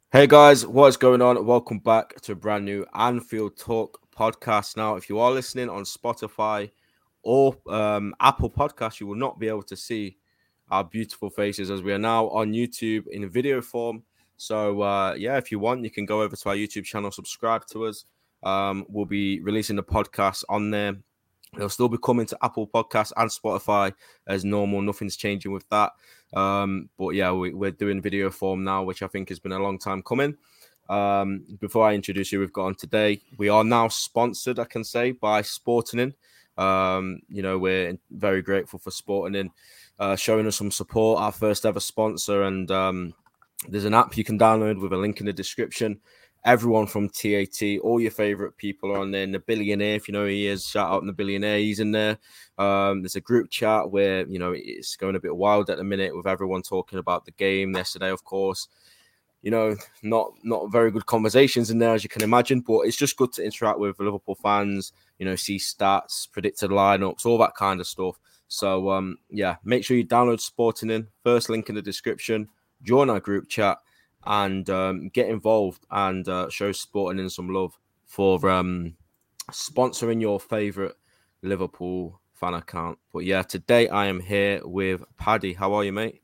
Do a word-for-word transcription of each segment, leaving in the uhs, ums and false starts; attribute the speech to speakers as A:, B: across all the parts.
A: Hey guys, what's going on? Welcome back to a brand new Anfield Talk podcast. Now, if you are listening on Spotify or um, Apple Podcasts, you will not be able to see our beautiful faces as we are now on YouTube in video form. So, uh, yeah, if you want, you can go over to our YouTube channel, subscribe to us. Um, we'll be releasing the podcast on there. It'll still be coming to Apple Podcasts and Spotify as normal. Nothing's changing with that. Um, but yeah, we, we're doing video form now, which I think has been a long time coming. Um, before I introduce you, we've got on today. We are now sponsored, I can say, by Sporting. Um, you know, we're very grateful for Sporting uh, showing us some support, our first ever sponsor. And um, there's an app you can download with a link in the description. Everyone from T A T, all your favorite people are on there. The billionaire, if you know who he is, shout out the billionaire, he's in there. Um, there's a group chat where, you know, it's going a bit wild at the minute with everyone talking about the game yesterday, of course. You know, not not very good conversations in there, as you can imagine, but it's just good to interact with Liverpool fans, you know, see stats, predicted lineups, all that kind of stuff. So, um, yeah, make sure you download Sporting In. First link in the description. Join our group chat and um, get involved and uh, show Sporting In some love for um, sponsoring your favourite Liverpool fan account. But yeah, today I am here with Paddy. How are you, mate?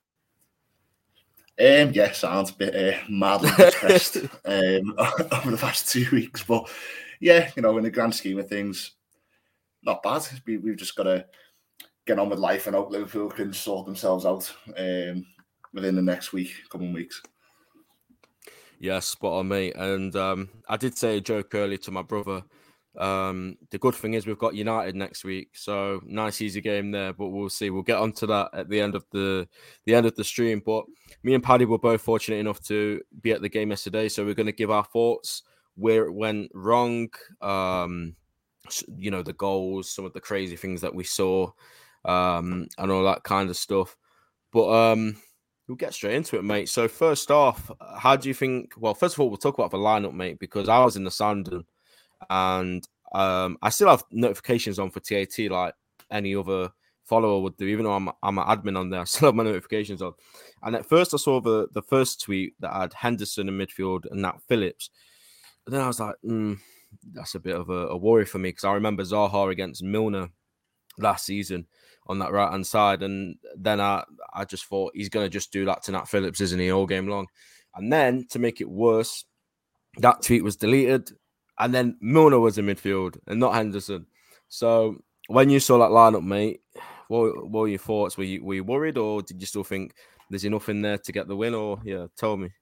B: Um, yeah, sounds a bit uh, madly depressed um, over the past two weeks, but yeah, you know, in the grand scheme of things, not bad. We, we've just got to get on with life and hope Liverpool can sort themselves out um, within the next week, coming weeks.
A: Yeah, spot on, mate. And um, I did say a joke earlier to my brother. Um, the good thing is we've got United next week, so nice easy game there. But we'll see. We'll get onto that at the end of the the end of the stream. But me and Paddy were both fortunate enough to be at the game yesterday, so we're going to give our thoughts where it went wrong. Um, you know, the goals, some of the crazy things that we saw, um, and all that kind of stuff. But um. We'll get straight into it, mate. So first off, how do you think? Well, first of all, we'll talk about the lineup, mate, because I was in the Sandon, and um, I still have notifications on for T A T like any other follower would do. Even though I'm I'm an admin on there, I still have my notifications on. And at first, I saw the the first tweet that had Henderson in midfield and Nat Phillips. But then I was like, mm, that's a bit of a, a worry for me because I remember Zaha against Milner last season on that right hand side, and then I I just thought he's gonna just do that to Nat Phillips, isn't he, all game long? And then to make it worse, that tweet was deleted, and then Milner was in midfield and not Henderson. So when you saw that lineup, mate, what, what were your thoughts? Were you were you worried, or did you still think there's enough in there to get the win? Or yeah, tell me.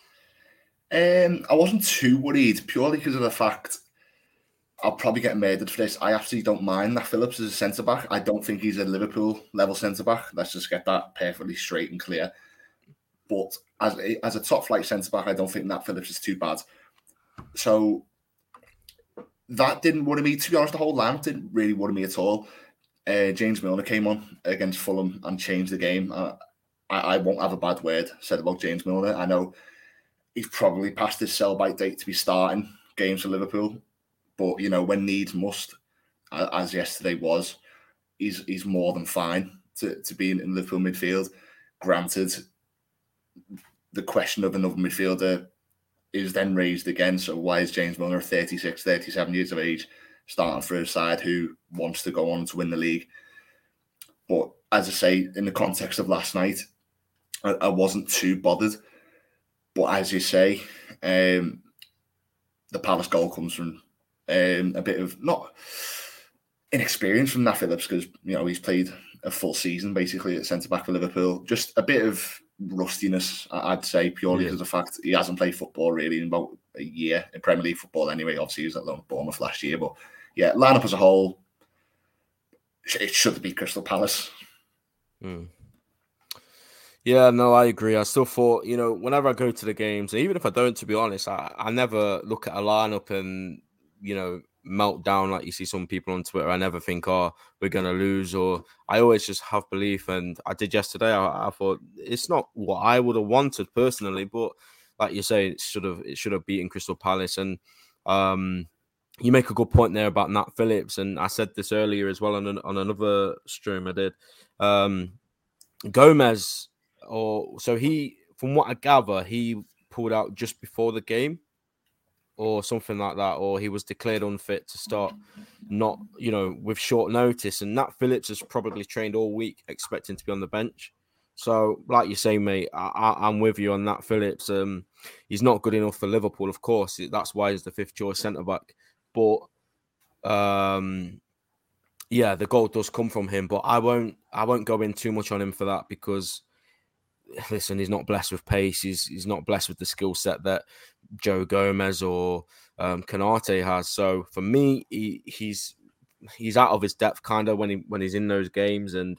B: Um, I wasn't too worried purely because of the fact I'll probably get murdered for this. I actually don't mind that Phillips is a centre back. I don't think he's a Liverpool level centre back. Let's just get that perfectly straight and clear. But as a, as a top flight centre back, I don't think Nat Phillips is too bad. So that didn't worry me. To be honest, the whole lineup didn't really worry me at all. Uh, James Milner came on against Fulham and changed the game. Uh, I, I won't have a bad word said about James Milner. I know he's probably past his sell-by date to be starting games for Liverpool. But, you know, when needs must, as yesterday was, he's he's more than fine to, to be in Liverpool midfield. Granted, the question of another midfielder is then raised again. So why is James Milner, thirty-six, thirty-seven years of age, starting for a side who wants to go on to win the league? But as I say, in the context of last night, I, I wasn't too bothered. But as you say, um, the Palace goal comes from Um, a bit of not inexperience from Nat Phillips because you know he's played a full season basically at centre back for Liverpool. Just a bit of rustiness, I'd say, purely because yeah. of the fact he hasn't played football really in about a year in Premier League football. Anyway, obviously he was at Bournemouth last year, but yeah, lineup as a whole, it should be Crystal Palace.
A: Mm. Yeah, no, I agree. I still thought, you know, whenever I go to the games, even if I don't, to be honest, I, I never look at a lineup and, you know, melt down like you see some people on Twitter. I never think, oh, we're going to lose, or I always just have belief. And I did yesterday. I, I thought it's not what I would have wanted personally, but like you say, it should have it should have beaten Crystal Palace. And um, you make a good point there about Nat Phillips. And I said this earlier as well on, an, on another stream I did. Um, Gomez, or so he, from what I gather, he pulled out just before the game or something like that, or he was declared unfit to start, not, you know, with short notice. And Nat Phillips has probably trained all week expecting to be on the bench. So, like you say, mate, I, I, I'm with you on Nat Phillips. Um, he's not good enough for Liverpool, of course. That's why he's the fifth choice centre-back. But, um, yeah, the goal does come from him. But I won't I won't go in too much on him for that because, listen, he's not blessed with pace. He's he's not blessed with the skill set that Joe Gomez or um, Konate has. So, for me, he, he's he's out of his depth kind of when he when he's in those games. And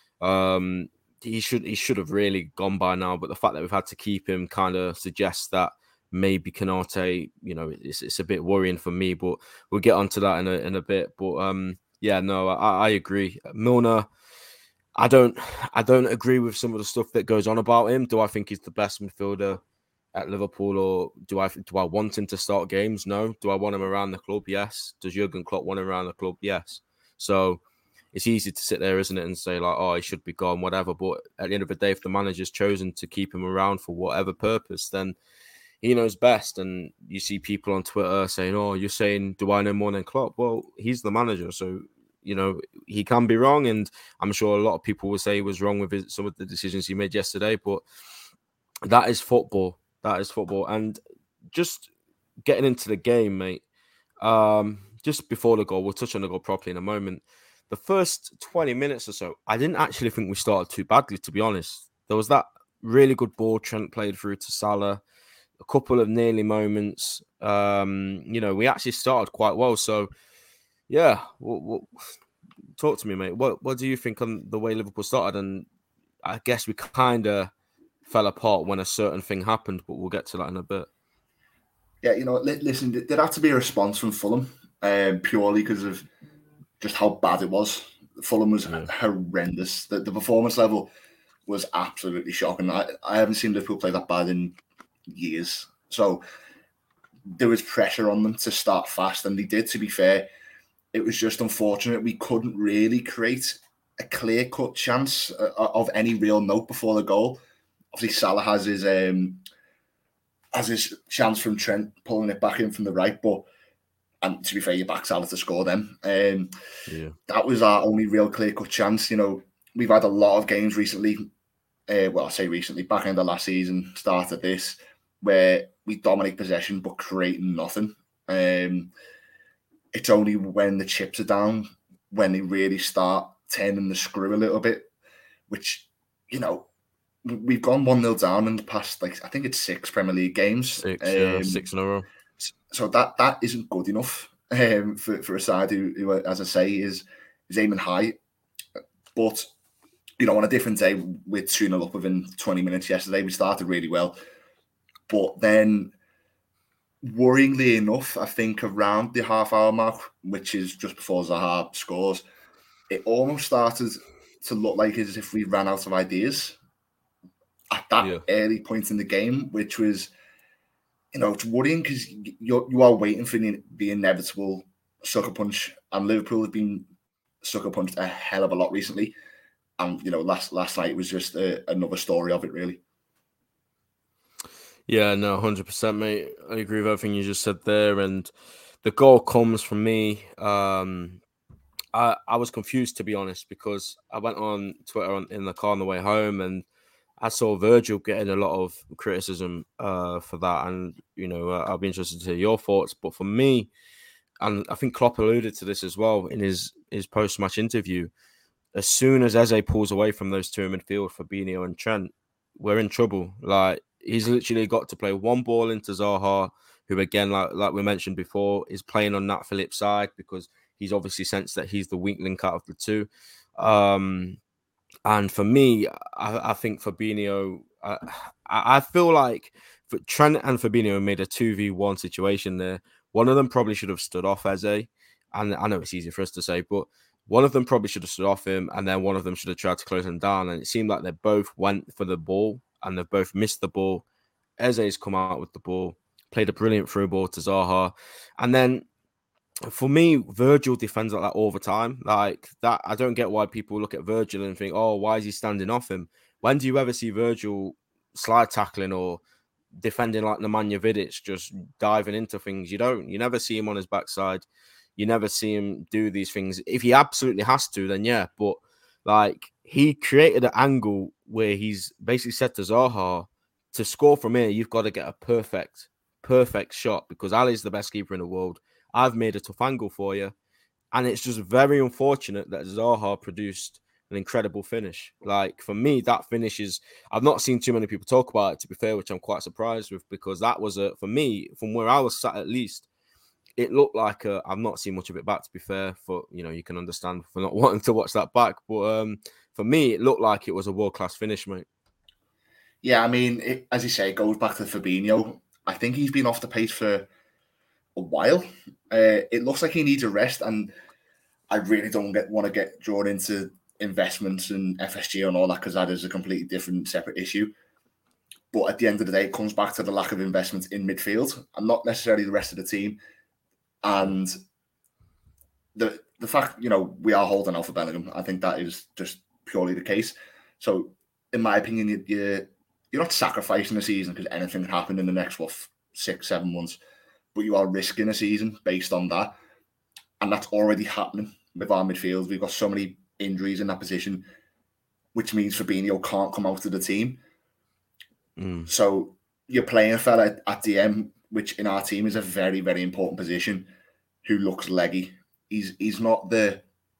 A: um He should he should have really gone by now, but the fact that we've had to keep him kind of suggests that maybe Konate, you know, it's it's a bit worrying for me. But we'll get onto that in a in a bit. But um, yeah, no, I, I agree. Milner, I don't I don't agree with some of the stuff that goes on about him. Do I think he's the best midfielder at Liverpool, or do I do I want him to start games? No. Do I want him around the club? Yes. Does Jurgen Klopp want him around the club? Yes. So it's easy to sit there, isn't it, and say, like, oh, he should be gone, whatever. But at the end of the day, if the manager's chosen to keep him around for whatever purpose, then he knows best. And you see people on Twitter saying, oh, you're saying, do I know more than Klopp? Well, he's the manager. So, you know, he can be wrong. And I'm sure a lot of people will say he was wrong with his, some of the decisions he made yesterday. But that is football. That is football. And just getting into the game, mate, um, just before the goal, we'll touch on the goal properly in a moment. The first twenty minutes or so, I didn't actually think we started too badly, to be honest. There was that really good ball Trent played through to Salah, a couple of nearly moments. Um, you know, we actually started quite well. So, yeah, what, what, talk to me, mate. What what do you think on the way Liverpool started? And I guess we kind of fell apart when a certain thing happened, but we'll get to that in a bit.
B: Yeah, you know, listen, there had to be a response from Fulham um, purely because of just how bad it was. Fulham was yeah. horrendous. The, the performance level was absolutely shocking. I, I haven't seen Liverpool play that bad in years. So there was pressure on them to start fast, and they did, to be fair. It was just unfortunate we couldn't really create a clear-cut chance of any real note before the goal. Obviously, Salah has his, um, has his chance from Trent pulling it back in from the right, but and to be fair, you back Salah to score them. Um, yeah. That was our only real clear-cut chance. You know, we've had a lot of games recently, uh, well, I say recently, back end of last season, start of this, where we dominate possession but create nothing. Um, it's only when the chips are down, when they really start turning the screw a little bit, which, you know, we've gone one nil down in the past, like, I think it's six Premier League games.
A: Six, um, yeah, six in a row.
B: So that that isn't good enough um, for, for a side who, who, as I say, is is aiming high. But, you know, on a different day, we're two nil up within twenty minutes yesterday. We started really well. But then, worryingly enough, I think around the half-hour mark, which is just before Zaha scores, it almost started to look like as if we ran out of ideas at that yeah. early point in the game, which was... You know, it's worrying because you you are waiting for the, the inevitable sucker punch, and Liverpool have been sucker punched a hell of a lot recently. And you know, last last night was just a, another story of it, really.
A: Yeah, no, one hundred percent, mate. I agree with everything you just said there. And the goal comes from me. Um, I I was confused, to be honest, because I went on Twitter on, in the car on the way home, and I saw Virgil getting a lot of criticism uh, for that, and you know uh, I'll be interested to hear your thoughts. But for me, and I think Klopp alluded to this as well in his his post match interview, as soon as Eze pulls away from those two in midfield, Fabinho and Trent, we're in trouble. Like he's literally got to play one ball into Zaha, who again, like like we mentioned before, is playing on Nat Phillips' side because he's obviously sensed that he's the weak link out of the two. Um, And for me, I, I think Fabinho, I, I feel like for Trent and Fabinho made a two v one situation there. One of them probably should have stood off Eze. And I know it's easy for us to say, but one of them probably should have stood off him, and then one of them should have tried to close him down. And it seemed like they both went for the ball, and they've both missed the ball. Eze's come out with the ball, played a brilliant through ball to Zaha. And then for me, Virgil defends like that all the time. Like that, I don't get why people look at Virgil and think, "Oh, why is he standing off him?" When do you ever see Virgil slide tackling or defending like Nemanja Vidic, just diving into things. You don't. You never see him on his backside. You never see him do these things. If he absolutely has to, then yeah. But like he created an angle where he's basically said to Zaha, to score from here, you've got to get a perfect, perfect shot because Ali's the best keeper in the world. I've made a tough angle for you. And it's just very unfortunate that Zaha produced an incredible finish. Like, for me, that finish is... I've not seen too many people talk about it, to be fair, which I'm quite surprised with, because that was, a for me, from where I was sat at least, it looked like a... I've not seen much of it back, to be fair, for, you know, you can understand for not wanting to watch that back. But um, for me, it looked like it was a world-class finish, mate.
B: Yeah, I mean, it, as you say, it goes back to Fabinho. I think he's been off the pace for a while. Uh, it looks like he needs a rest, and I really don't get, want to get drawn into investments and F S G and all that because that is a completely different, separate issue. But at the end of the day, it comes back to the lack of investment in midfield and not necessarily the rest of the team. And the the fact, you know, we are holding out for Bellingham, I think that is just purely the case. So, in my opinion, you, you, you're not sacrificing a season because anything can happen in the next, what, six, seven months. But you are risking a season based on that. And that's already happening with our midfield. We've got so many injuries in that position, which means Fabinho can't come out of the team. Mm. So you're playing a fella at, at D M, which in our team is a very, very important position, who looks leggy. He's he's not the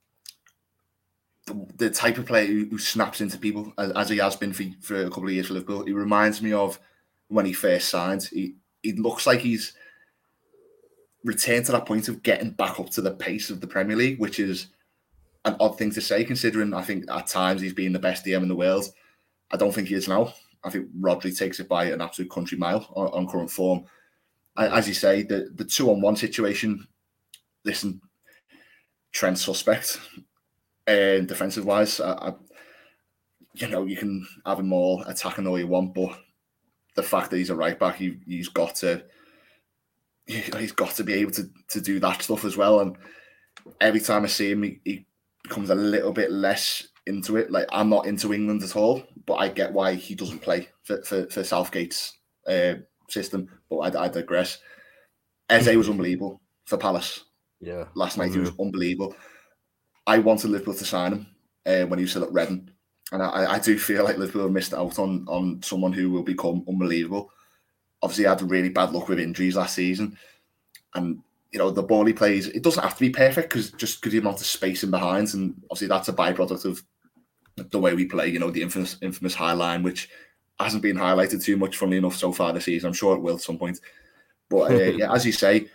B: the, the type of player who, who snaps into people, as, as he has been for, for a couple of years for Liverpool. He reminds me of when he first signed. He, he looks like he's returned to that point of getting back up to the pace of the Premier League, which is an odd thing to say, considering I think at times he's been the best D M in the world. I don't think he is now. I think Rodri takes it by an absolute country mile on, on current form. As you say, the, the two-on-one situation, listen, Trent's suspect, and uh, defensive-wise, I, I, you know, you can have him all attacking all you want, but the fact that he's a right-back, he, he's got to he's got to be able to, to do that stuff as well. And every time I see him, he, he becomes a little bit less into it. Like, I'm not into England at all, but I get why he doesn't play for, for, for Southgate's uh, system. But I, I digress. Eze was unbelievable for Palace.
A: Yeah,
B: last night mm-hmm. He was unbelievable. I wanted Liverpool to sign him uh, when he was still at Reading, and I, I do feel like Liverpool missed out on on someone who will become unbelievable. Obviously, he had really bad luck with injuries last season, and you know the ball he plays, it doesn't have to be perfect because just because the amount of space in behind, and obviously that's a byproduct of the way we play. You know, the infamous infamous high line, which hasn't been highlighted too much, funnily enough, so far this season. I'm sure it will at some point. But uh, yeah, as you say,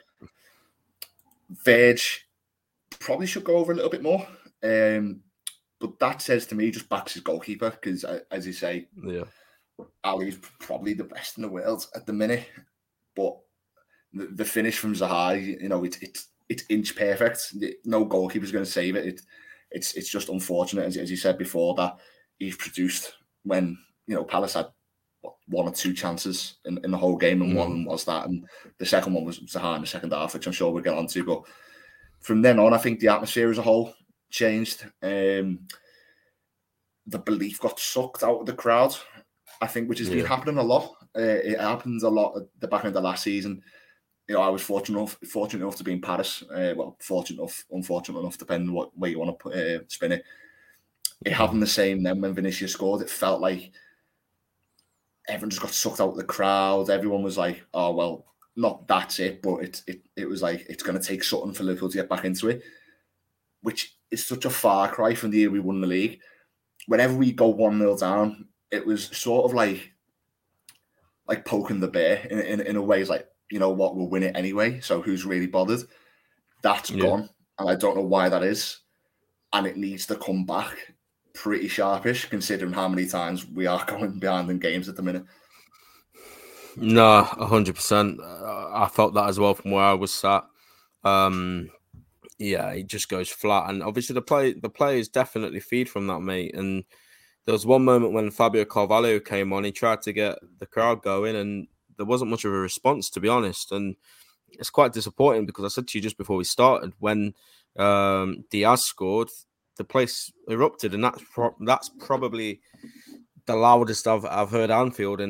B: Verge probably should go over a little bit more. Um, but that says to me just backs his goalkeeper because, uh, as you say,
A: yeah,
B: Ali's probably the best in the world at the minute. But the, the finish from Zaha, you know, it's it's it's inch perfect. No goalkeeper's going to save it. it. It's it's just unfortunate, as, as you said before, that he's produced when, you know, Palace had what, one or two chances in, in the whole game, and mm. one was that, and the second one was Zaha in the second half, which I'm sure we'll get on to. But from then on, I think the atmosphere as a whole changed. Um, the belief got sucked out of the crowd, I think, which has yeah. been happening a lot. Uh, it happened a lot at the back end of last season. You know, I was fortunate enough, fortunate enough to be in Paris. Uh, well, fortunate enough, unfortunate enough, depending on what way you want to put, uh, spin it. It happened the same then when Vinicius scored. It felt like everyone just got sucked out of the crowd. Everyone was like, oh, well, not that's it, but it, it, it was like, it's going to take something for Liverpool to get back into it, which is such a far cry from the year we won the league. Whenever we go one nil down, it was sort of like like poking the bear in, in, in a way. It's like, you know what, we'll win it anyway, so who's really bothered? That's yeah. gone, and I don't know why that is, and it needs to come back pretty sharpish, considering how many times we are going behind in games at the minute.
A: No, one hundred percent. I felt that as well from where I was sat. Um, yeah, it just goes flat, and obviously the play the players definitely feed from that, mate. And there was one moment when Fabio Carvalho came on, he tried to get the crowd going, and there wasn't much of a response, to be honest. And it's quite disappointing because I said to you just before we started, when um, Diaz scored, the place erupted, and that's pro- that's probably the loudest I've I've heard Anfield in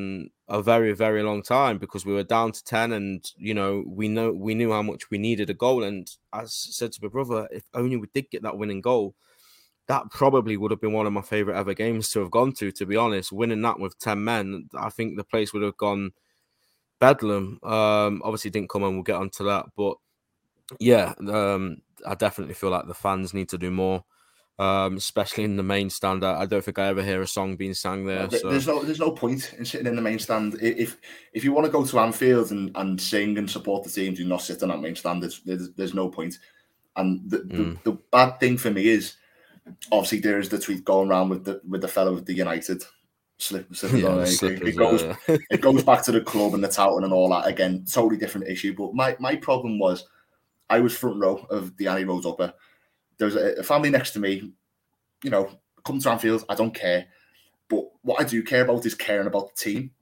A: a very, very long time because we were down to ten, and you know we know we knew how much we needed a goal. And as I said to my brother, if only we did get that winning goal, that probably would have been one of my favorite ever games to have gone to. To be honest, winning that with ten men, I think the place would have gone bedlam. Um, obviously, didn't come, and we'll get onto that. But yeah, um, I definitely feel like the fans need to do more. Um, especially in the main stand. I don't think I ever hear a song being sang there.
B: There's
A: so.
B: no there's no point in sitting in the main stand. If if you want to go to Anfield and, and sing and support the team, do not sit on that main stand. There's there's, there's no point. And the, mm. the, the bad thing for me is obviously there is the tweet going around with the with the fellow with the United slip, slippers yeah, on. Slippers, it goes yeah, yeah. it goes back to the club and the touting and all that again. Totally different issue. But my, my problem was I was front row of the Annie Rhodes Upper. There was a, a family next to me, you know, come to Anfield, I don't care. But what I do care about is caring about the team.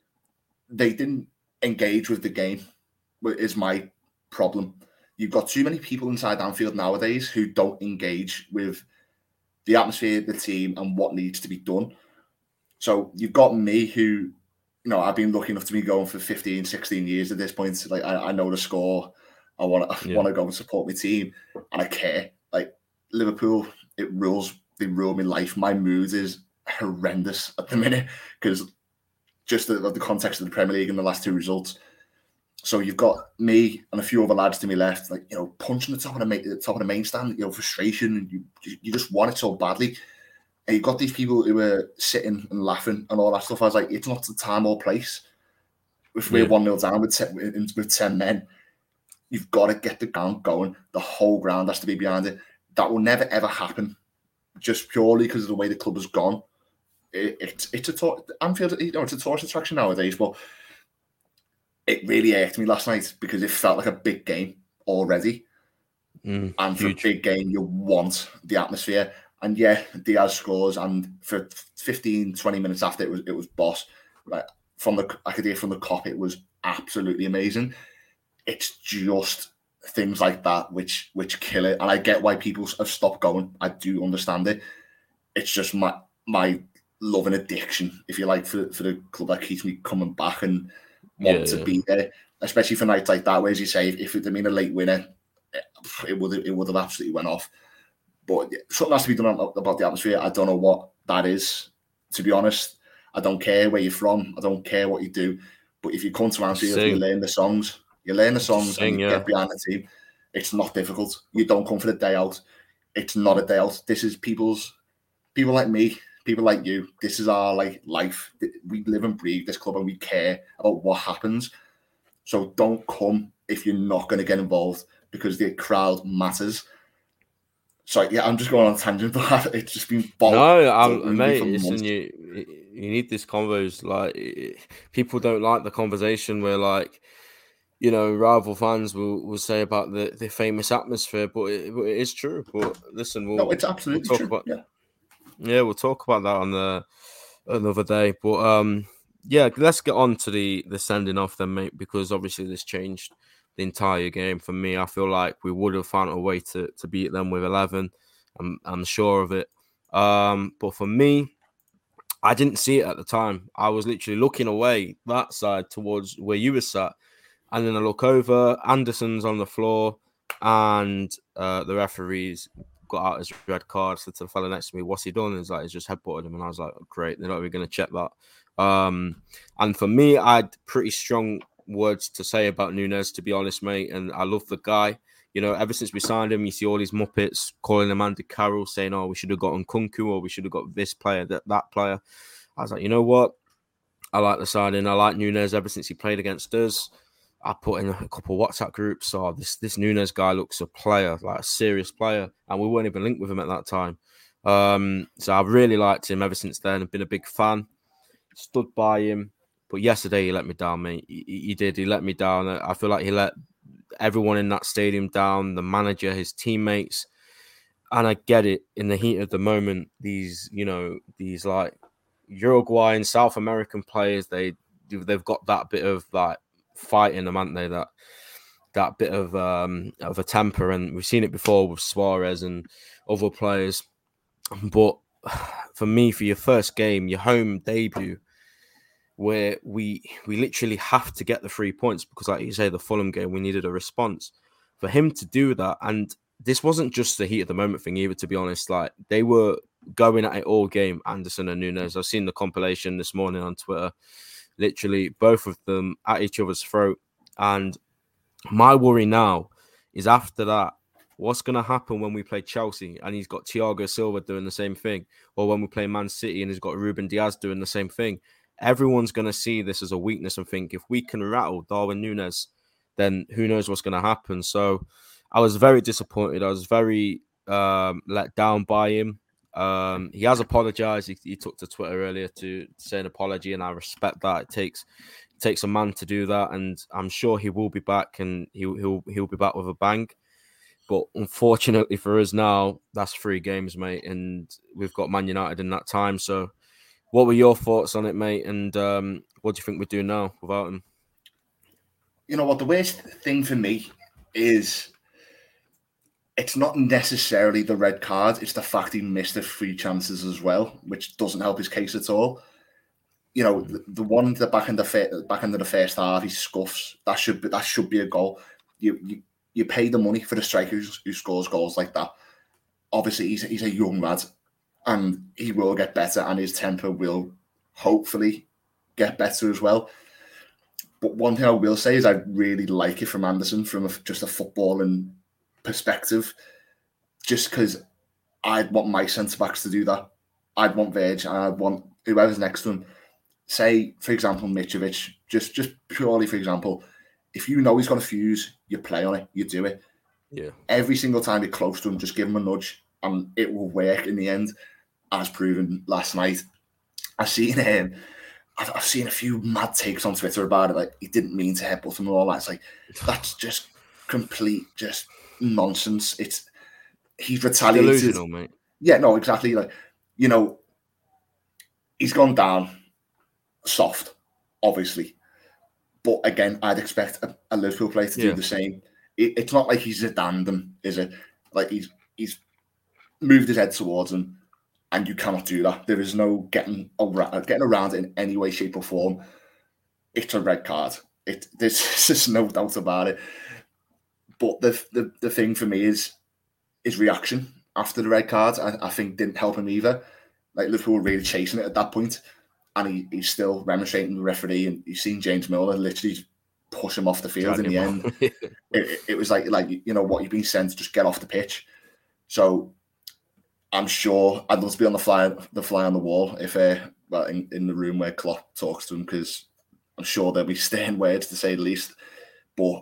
B: They didn't engage with the game, is my problem. You've got too many people inside Anfield nowadays who don't engage with the atmosphere, the team, and what needs to be done. So you've got me who, you know, I've been lucky enough to be going for fifteen, sixteen years at this point. Like, I, I know the score. I want to yeah. want to go and support my team, and I care. Like, Liverpool, it rules. They rule my life. My mood is horrendous at the minute because just the, the context of the Premier League and the last two results. So you've got me and a few other lads to my left, like, you know, punching the top of the main, the top of the main stand. You know, frustration. And you you just want it so badly. And you've got these people who are sitting and laughing and all that stuff. I was like, it's not the time or place. If we're one nil down with ten, with ten men, you've got to get the ground going. The whole ground has to be behind it. That will never ever happen. Just purely because of the way the club has gone, it, it, it's a tour, Anfield. You know, it's a tourist attraction nowadays. But it really irked me last night because it felt like a big game already. Mm, and for huge. a big game, you want the atmosphere. And yeah, Diaz scores, and for fifteen, twenty minutes after it was it was boss. Like from the I could hear from the cop, it was absolutely amazing. It's just things like that which which kill it, and I get why people have stopped going. I do understand it. It's just my my love and addiction, if you like, for for the club that keeps me coming back and want yeah, to yeah. be there, especially for nights like that. Where, as you say, if it had been a late winner, it would it would have absolutely went off. But something has to be done about the atmosphere. I don't know what that is, to be honest. I don't care where you're from. I don't care what you do. But if you come to Anfield, you learn the songs. You learn the songs Sing, and you yeah. get behind the team. It's not difficult. You don't come for the day out. It's not a day out. This is people's, people like me, people like you. This is our like life. We live and breathe this club and we care about what happens. So don't come if you're not going to get involved because the crowd matters. So yeah, I'm just going on a tangent, but it's just been bold.
A: No, I'm, mate, listen, you you need this convos. Like, people don't like the conversation where, like, you know, rival fans will, will say about the, the famous atmosphere, but it, it is true. But listen, we'll,
B: no, it's absolutely
A: we'll talk
B: true.
A: About,
B: yeah.
A: yeah, we'll talk about that on the another day. But um, yeah, let's get on to the the sending off then, mate, because obviously this changed the entire game for me. I feel like we would have found a way to to beat them with eleven. I'm I'm sure of it. Um, but for me, I didn't see it at the time. I was literally looking away that side towards where you were sat, and then I look over. Anderson's on the floor, and uh, the referees got out his red card. Said to the fella next to me, "What's he done?" And he's like, "He's just headbutted him." And I was like, oh, "Great, they're not even going to check that." Um, and for me, I had pretty strong words to say about Nunes, to be honest, mate. And I love the guy. You know, ever since we signed him, you see all these Muppets calling him Andy Carroll, saying, "Oh, we should have gotten Kunku, or we should have got this player, that that player." I was like, you know what? I like the signing. I like Nunes ever since he played against us. I put in a couple of WhatsApp groups. Oh, this this Nunes guy looks a player, like a serious player, and we weren't even linked with him at that time. Um, so I've really liked him ever since then. I've been a big fan. Stood by him. But yesterday he let me down, mate. He, he did. He let me down. I feel like he let everyone in that stadium down, the manager, his teammates. And I get it. In the heat of the moment, these, you know, these like Uruguayan, South American players, they, they've got that bit of like fight in them, haven't they? That that bit of um, of a temper. And we've seen it before with Suarez and other players. But for me, for your first game, your home debut, where we we literally have to get the three points because, like you say, the Fulham game, we needed a response. For him to do that, and this wasn't just the heat of the moment thing either, to be honest. Like, they were going at it all game, Anderson and Nunes. I've seen the compilation this morning on Twitter. Literally, both of them at each other's throat. And my worry now is after that, what's going to happen when we play Chelsea and he's got Thiago Silva doing the same thing? Or when we play Man City and he's got Ruben Diaz doing the same thing? Everyone's going to see this as a weakness and think, if we can rattle Darwin Nunes, then who knows what's going to happen. So I was very disappointed. I was very um, let down by him. Um, he has apologized. He, he took to Twitter earlier to say an apology, and I respect that. It takes it takes a man to do that, and I'm sure he will be back, and he'll he'll he'll be back with a bang. But unfortunately for us now, that's three games, mate, and we've got Man United in that time. So, what were your thoughts on it, mate? And um, what do you think we do now without him?
B: You know what? The worst thing for me is it's not necessarily the red card. It's the fact he missed the free chances as well, which doesn't help his case at all. You know, the, the one in the back in the back end of the first half, he scuffs. That should be that should be a goal. You you, you pay the money for the striker who, who scores goals like that. Obviously, he's he's a young lad, and he will get better, and his temper will hopefully get better as well. But one thing I will say is I really like it from Anderson from a, just a footballing perspective, just because I'd want my centre-backs to do that. I'd want Verge and I'd want whoever's next to him. Say, for example, Mitrovic, just, just purely for example, if you know he's got a fuse, you play on it, you do it.
A: Yeah.
B: Every single time you're close to him, just give him a nudge and it will work in the end, as proven last night. I've seen him. Um, I've seen a few mad takes on Twitter about it, like he didn't mean to headbutt him and all that. It's like, that's just complete, just nonsense. It's he's retaliated.
A: Delusional, mate.
B: Yeah, no, exactly. Like, you know, he's gone down soft, obviously. But again, I'd expect a, a Liverpool player to
A: yeah.
B: do the same. It, it's not like he's Zidane them, is it? Like he's he's moved his head towards him. And you cannot do that. There is no getting around, getting around it in any way, shape, or form. It's a red card. It there's just no doubt about it. But the the, the thing for me is his reaction after the red card. I, I think didn't help him either. Like Liverpool were really chasing it at that point, and he, he's still remonstrating with the referee. And you've seen James Milner literally push him off the field Drag in the end. it, it, it was like like you know what, you've been sent, just get off the pitch. So. I'm sure I'd love to be on the fly, the fly on the wall if, uh, well, in, in the room where Klopp talks to him, because I'm sure there'll be stern words to say the least. But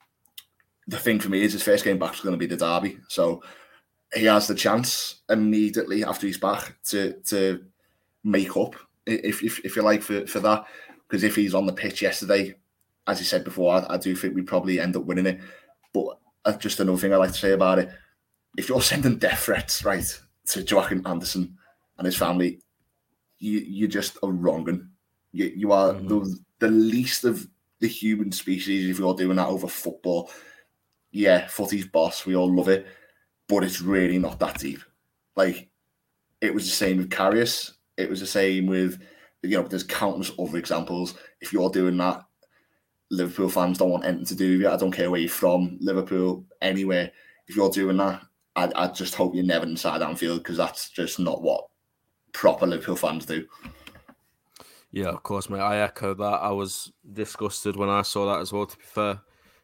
B: the thing for me is his first game back is going to be the derby, so he has the chance immediately after he's back to to make up, if if, if you like, for, for that. Because if he's on the pitch yesterday, as you said before, I, I do think we probably end up winning it. But uh, just another thing I like to say about it: if you're sending death threats, right, to Joachim Anderson and his family, you you just are wronging. You you are mm-hmm. the, the least of the human species if you're doing that over football. Yeah, footy's boss, we all love it, but it's really not that deep. Like, it was the same with Karius. It was the same with, you know, there's countless other examples. If you're doing that, Liverpool fans don't want anything to do with you. I don't care where you're from, Liverpool, anywhere. If you're doing that, I, I just hope you're never inside Anfield, because that's just not what proper Liverpool fans do.
A: Yeah, of course, mate. I echo that. I was disgusted when I saw that as well, to be fair.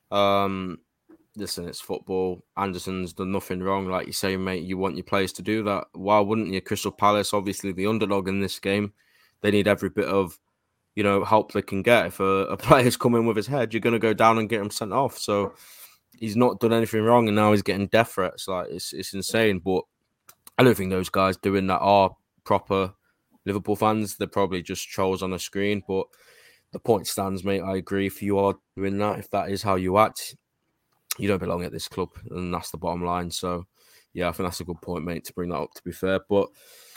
A: Um, listen, it's football. Anderson's done nothing wrong. Like you say, mate, you want your players to do that. Why wouldn't you? Crystal Palace, obviously the underdog in this game. They need every bit of, you know, help they can get. If a, a player's coming with his head, you're going to go down and get him sent off. So he's not done anything wrong, and now he's getting death threats. Like, it's it's insane. But I don't think those guys doing that are proper Liverpool fans. They're probably just trolls on a screen. But the point stands, mate. I agree. If you are doing that, if that is how you act, you don't belong at this club, and that's the bottom line. So, yeah, I think that's a good point, mate, to bring that up, to be fair. But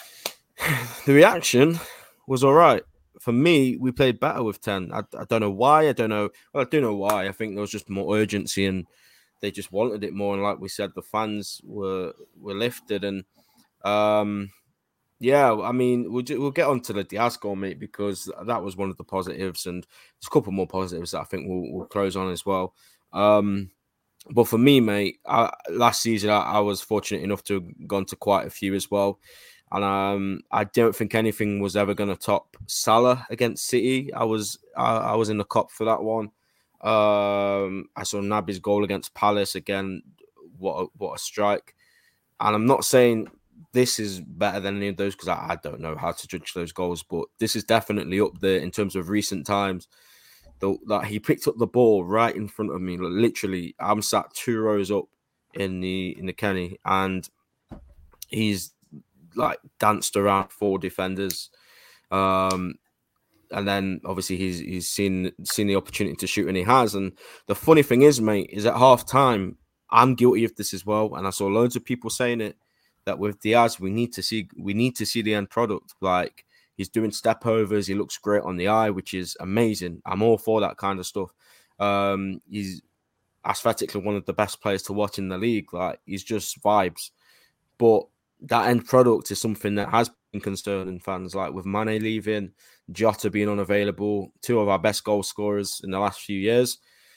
A: the reaction was all right. For me, we played better with ten. I, I don't know why. I don't know. Well, I do know why. I think there was just more urgency, and they just wanted it more. And like we said, the fans were were lifted. And um, Yeah, I mean, we'll, we'll get on to the Diaz goal, mate, because that was one of the positives, and there's a couple more positives that I think we'll, we'll close on as well. Um, but for me, mate, I, last season I, I was fortunate enough to have gone to quite a few as well. And um, I don't think anything was ever going to top Salah against City. I was I, I was in the cup for that one. Um, I saw Naby's goal against Palace again. What a, what a strike! And I'm not saying this is better than any of those because I, I don't know how to judge those goals, but this is definitely up there in terms of recent times. The, that he picked up the ball right in front of me. Literally, I'm sat two rows up in the in the Kenny, and he's like danced around four defenders, um, and then obviously he's he's seen seen the opportunity to shoot, and he has. And the funny thing is, mate, is at half time, I'm guilty of this as well, and I saw loads of people saying it that with Diaz, we need to see we need to see the end product. Like he's doing step overs, he looks great on the eye, which is amazing. I'm all for that kind of stuff. Um, he's aesthetically one of the best players to watch in the league. Like he's just vibes, but that end product is something that has been concerning fans, like with Mane leaving, Jota being unavailable, two of our best goal scorers in the last few years.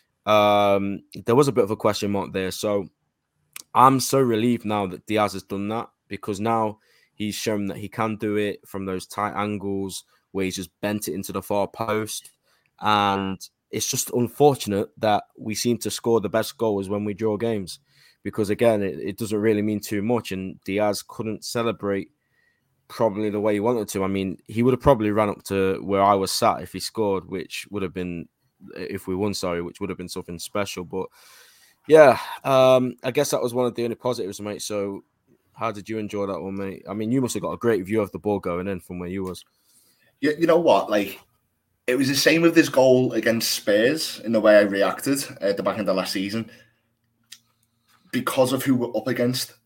A: Um, there was a bit of a question mark there. So I'm so relieved now that Diaz has done that, because now he's shown that he can do it from those tight angles where he's just bent it into the far post. And it's just unfortunate that we seem to score the best goals when we draw games. Because, again, it, it doesn't really mean too much. And Diaz couldn't celebrate probably the way he wanted to. I mean, he would have probably ran up to where I was sat if he scored, which would have been, if we won, sorry, which would have been something special. But, yeah, um, I guess that was one of the only positives, mate. So how did you enjoy that one, mate? I mean, you must have got a great view of the ball going in from where you was.
B: You, you know what? Like, it was the same with this goal against Spurs in the way I reacted at the back end of last season. Because of who we're up against,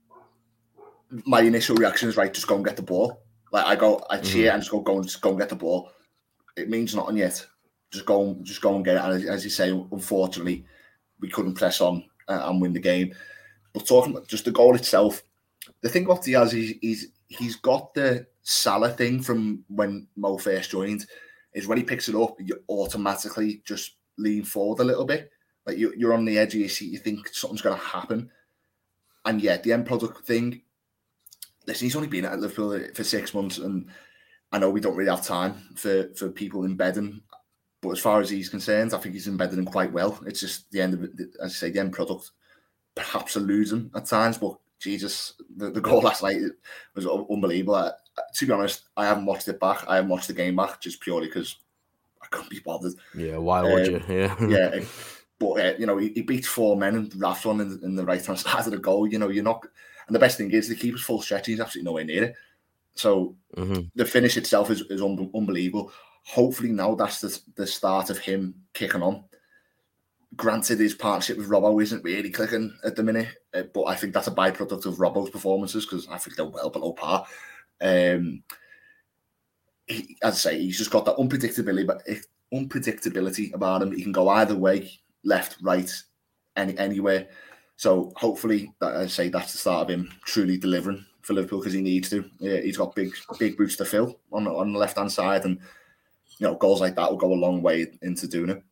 B: my initial reaction is, right, just go and get the ball. Like I go, I cheer mm-hmm. and just go, go and just go and get the ball. It means nothing yet. Just go, and, just go and get it. And as, as you say, unfortunately, we couldn't press on uh, and win the game. But talking about just the goal itself, the thing about Diaz is he's he's got the Salah thing from when Mo first joined. Is when he picks it up, you automatically just lean forward a little bit. Like you, you're on the edge of your seat, you think something's going to happen. And yeah, the end product thing, listen, he's only been at Liverpool for six months, and I know we don't really have time for, for people embedding, but as far as he's concerned, I think he's embedded him quite well. It's just the end of it, as I say, the end product, perhaps a losing at times, but Jesus, the, the goal last night was unbelievable. I, to be honest, I haven't watched it back. I haven't watched the game back just purely because I couldn't be bothered.
A: Yeah, why would um, you? Yeah.
B: yeah. But, uh, you know, he, he beats four men and wraps one in, in the right-hand side of the goal. You know, you're not... And the best thing is the keeper's full stretch. He's absolutely nowhere near it. So mm-hmm. the finish itself is, is un- unbelievable. Hopefully now that's the, the start of him kicking on. Granted, his partnership with Robbo isn't really clicking at the minute, uh, but I think that's a byproduct of Robbo's performances because I think they're well below par. Um, he, as I say, he's just got that unpredictability, but unpredictability about him. He can go either way. Left, right, any anywhere. So hopefully, that, I say that's the start of him truly delivering for Liverpool because he needs to. Yeah, he's got big, big boots to fill on on the left hand side, and you know goals like that will go a long way into doing it.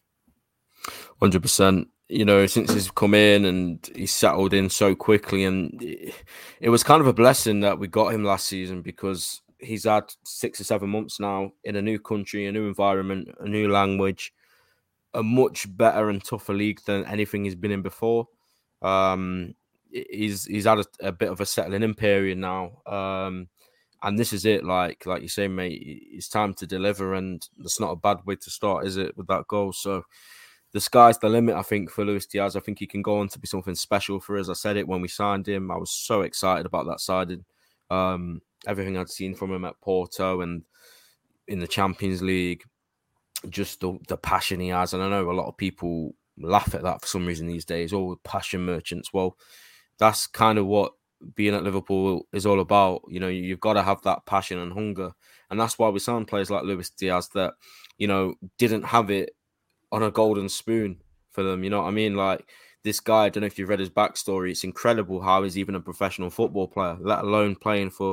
A: Hundred percent. You know, since he's come in and he's settled in so quickly, and it was kind of a blessing that we got him last season because he's had six or seven months now in a new country, a new environment, a new language. A much better and tougher league than anything he's been in before. Um, he's he's had a, a bit of a settling in period now, um, and this is it. Like like you say, mate, it's time to deliver, and it's not a bad way to start, is it? With that goal, so the sky's the limit. I think for Luis Diaz, I think he can go on to be something special for us. I said it when we signed him. I was so excited about that signing. Um, everything I'd seen from him at Porto and in the Champions League. Just the, the passion he has. And I know a lot of people laugh at that for some reason these days. Oh, passion merchants. Well, that's kind of what being at Liverpool is all about. You know, you've got to have that passion and hunger. And that's why we signed players like Luis Diaz that, you know, didn't have it on a golden spoon for them. You know what I mean? Like this guy, I don't know if you've read his backstory. It's incredible how he's even a professional football player, let alone playing for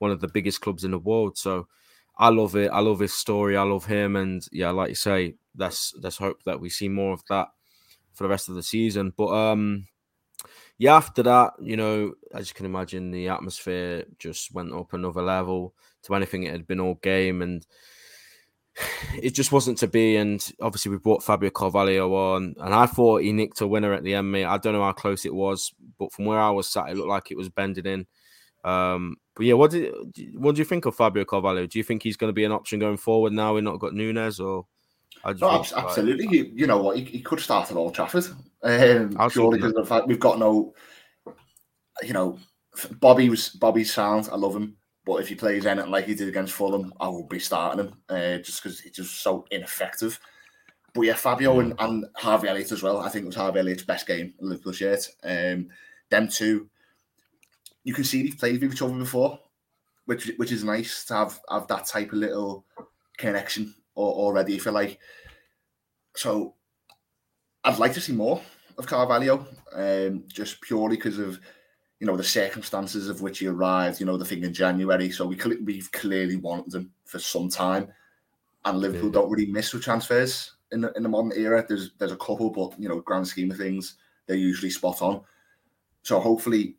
A: one of the biggest clubs in the world. So I love it. I love his story. I love him. And yeah, like you say, let's let's hope that we see more of that for the rest of the season. But um, yeah, after that, you know, as you can imagine, the atmosphere just went up another level to anything it had been all game, and it just wasn't to be. And obviously we brought Fabio Carvalho on, and I thought he nicked a winner at the end, mate. I don't know how close it was, but from where I was sat, it looked like it was bending in. Um, but yeah, what do what do you think of Fabio Carvalho? Do you think he's going to be an option going forward now we've not got Nunes, or how do you
B: No,
A: think?
B: abs- absolutely. Like, you, you know what? He, he could start at Old Trafford, um, purely because of the fact we've got no, you know, Bobby was Bobby's sound. I love him, but if he plays anything like he did against Fulham, I will be starting him uh, just because he's just so ineffective. But yeah, Fabio yeah. And, and Harvey Elliott as well. I think it was Harvey Elliott's best game in Liverpool shirt. Um, them two, you can see they've played with each other before, which which is nice to have have that type of little connection already, if you like. So I'd like to see more of Carvalho, um, just purely because of, you know, the circumstances of which he arrived, you know, the thing in January. So we we've clearly wanted him for some time, and Liverpool yeah. don't really miss with transfers in the, in the modern era. There's there's a couple, but, you know, grand scheme of things, they're usually spot on. So hopefully,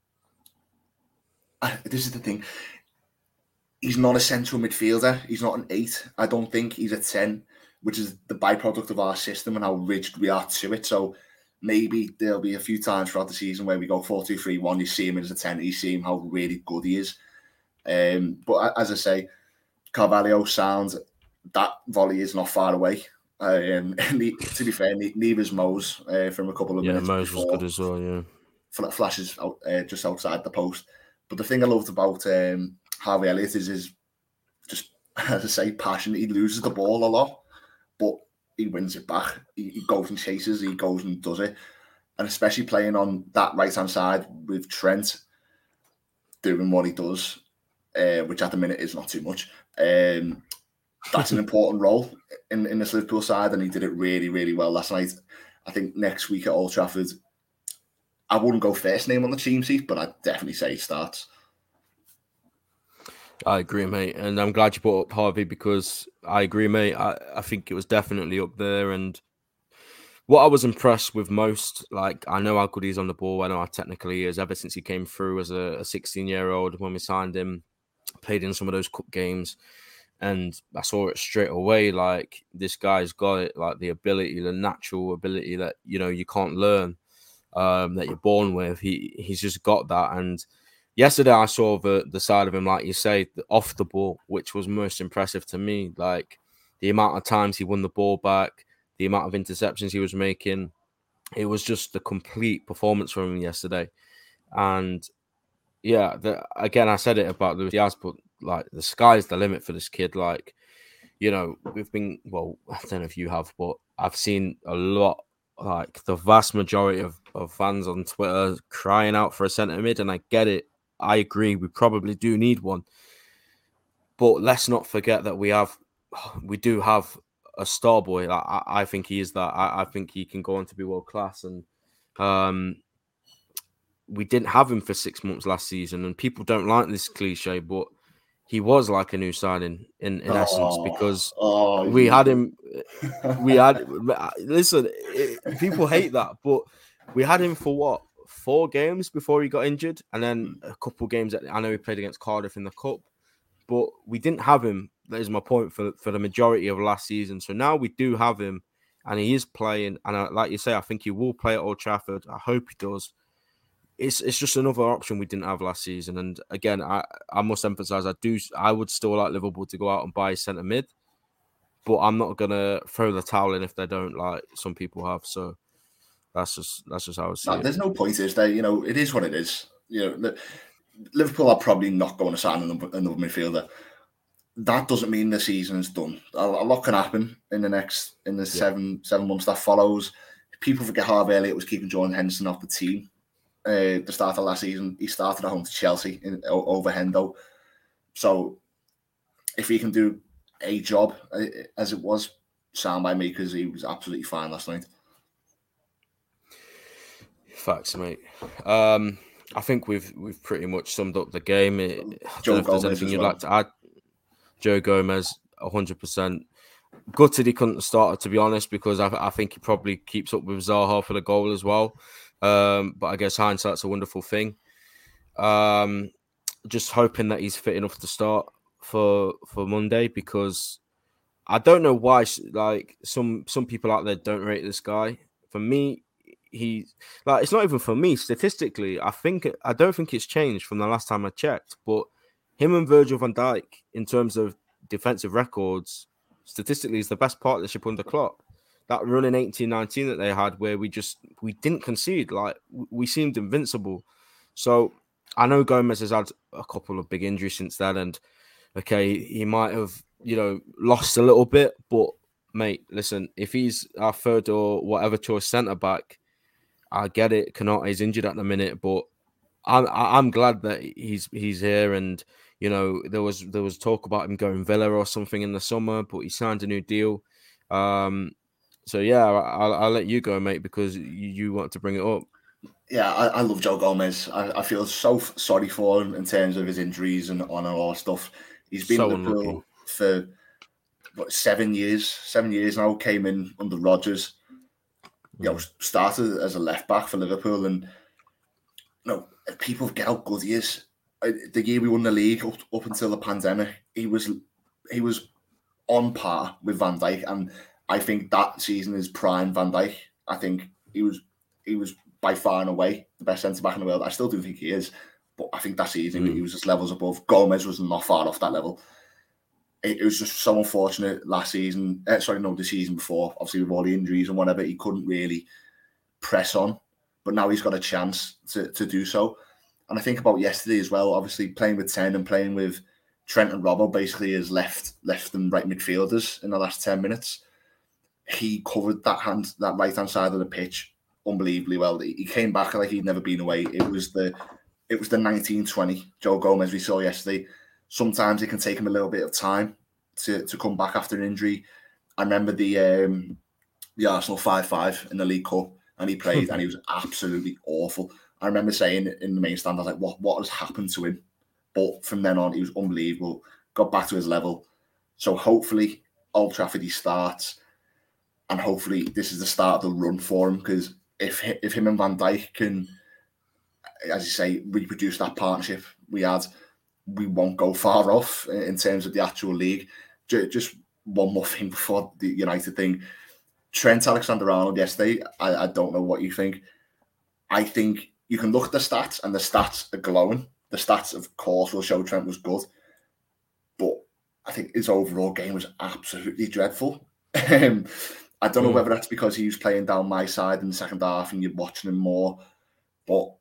B: uh, this is the thing. He's not a central midfielder. He's not an eight. I don't think he's a ten, which is the byproduct of our system and how rigid we are to it. So maybe there'll be a few times throughout the season where we go four two three one, you see him as a ten, you see him how really good he is. Um, but as I say, Carvalho sounds, that volley is not far away. Um, to be fair, neither's Mo's uh, from a couple of
A: yeah,
B: minutes
A: Mo's
B: before.
A: was good as well, yeah.
B: Flashes out, uh, just outside the post. But the thing I loved about um, Harvey Elliott is his, just, as I say, passion. He loses the ball a lot, but he wins it back. He, he goes and chases, he goes and does it. And especially playing on that right-hand side with Trent doing what he does, uh, which at the minute is not too much. Um, that's an important role in, in this Liverpool side, and he did it really, really well last night. I think next week at Old Trafford, I wouldn't go first name on the team sheet, but I'd definitely say he starts.
A: I agree, mate. And I'm glad you brought up Harvey, because I agree, mate. I, I think it was definitely up there. And what I was impressed with most, like, I know how good he's on the ball. I know how technical he is ever since he came through as a sixteen-year-old when we signed him, played in some of those cup games. And I saw it straight away. Like, this guy's got it, like the ability, the natural ability that, you know, you can't learn, um, that you're born with. He He's just got that. And yesterday, I saw the, the side of him, like you say, off the ball, which was most impressive to me. Like, the amount of times he won the ball back, the amount of interceptions he was making. It was just the complete performance from him yesterday. And yeah, the, again, I said it about Luis Diaz, but like, the sky's the limit for this kid. Like, you know, we've been, well, I don't know if you have, but I've seen a lot, like the vast majority of, of fans on Twitter crying out for a centre mid, and I get it. I agree, we probably do need one. But let's not forget that we have, we do have a star boy. Like, I, I think he is that. I, I think he can go on to be world class. And um, we didn't have him for six months last season, and people don't like this cliche, but he was like a new signing in, in oh, essence, because oh, we had him. We had listen. It, people hate that, but we had him for what, four games before he got injured, and then a couple of games that I know he played against Cardiff in the cup, but we didn't have him. That is my point, for for the majority of last season. So now we do have him, and he is playing. And I, like you say, I think he will play at Old Trafford. I hope he does. It's it's just another option we didn't have last season. And again, I, I must emphasize, I do I would still like Liverpool to go out and buy a centre mid, but I'm not gonna throw the towel in if they don't, like some people have. So that's just that's just how I see
B: no,
A: it.
B: There's no point, is there? You know, it is what it is. You know, Liverpool are probably not going to sign another, another midfielder. That doesn't mean the season is done. A, a lot can happen in the next in the yeah. seven seven months that follows. People forget Harvey Elliott was keeping Jordan Henderson off the team. Uh, the start of last season, he started at home to Chelsea in, over Hendo. So if he can do a job uh, as it was, sound by me, because he was absolutely fine last night.
A: Facts, mate. Um, I think we've we've pretty much summed up the game. It, I don't
B: Joe
A: know if there's
B: Gomez
A: anything
B: as
A: you'd
B: well.
A: like to add. Joe Gomez, one hundred percent. Gutted he couldn't start, to be honest, because I, I think he probably keeps up with Zaha for the goal as well. Um, but I guess hindsight's a wonderful thing. Um, just hoping that he's fit enough to start for for Monday, because I don't know why like some some people out there don't rate this guy. For me, he like it's not even for me. Statistically, I think I don't think it's changed from the last time I checked. But him and Virgil van Dijk, in terms of defensive records, statistically is the best partnership under Klopp. That run in eighteen nineteen that they had, where we just we didn't concede, like we seemed invincible. So I know Gomez has had a couple of big injuries since then, and okay, he might have, you know, lost a little bit, but mate, listen, if he's our third or whatever choice centre back, I get it. Konate's injured at the minute, but I'm I'm glad that he's he's here. And you know, there was there was talk about him going Villa or something in the summer, but he signed a new deal. Um, so yeah, I'll, I'll let you go, mate, because you, you want to bring it up.
B: Yeah, I, I love Joe Gomez. I, I feel so f- sorry for him in terms of his injuries and on and all that stuff. He's been
A: So
B: at Liverpool
A: unlucky.
B: for what, seven years. Seven years now. Came in under Rodgers. You know, started as a left back for Liverpool, and you know, people forget how good he is. The year we won the league, up, up until the pandemic, he was he was on par with Van Dijk, and I think that season is prime Van Dijk. I think he was he was by far and away the best centre back in the world. I still do think he is, but I think that season mm. he was just levels above. Gomez was not far off that level. It, it was just so unfortunate last season. Uh, sorry, no, the season before. Obviously, with all the injuries and whatever, he couldn't really press on. But now he's got a chance to, to do so. And I think about yesterday as well, obviously playing with ten and playing with Trent and Robbo basically as left left and right midfielders in the last ten minutes. He covered that hand, that right-hand side of the pitch unbelievably well. He came back like he'd never been away. It was the it was the nineteen twenty Joe Gomez we saw yesterday. Sometimes it can take him a little bit of time to, to come back after an injury. I remember the um, the Arsenal five five in the League Cup, and he played and he was absolutely awful. I remember saying in the main stand, I was like, what, what has happened to him? But from then on, he was unbelievable. Got back to his level. So hopefully Old Trafford he starts, and hopefully this is the start of the run for him, because if if him and Van Dijk can, as you say, reproduce that partnership we had, we won't go far off in terms of the actual league. Just one more thing before the United thing. Trent Alexander-Arnold yesterday, I, I don't know what you think. I think you can look at the stats, and the stats are glowing. The stats, of course, will show Trent was good. But I think his overall game was absolutely dreadful. Um, I don't know mm. whether that's because he was playing down my side in the second half and you're watching him more. But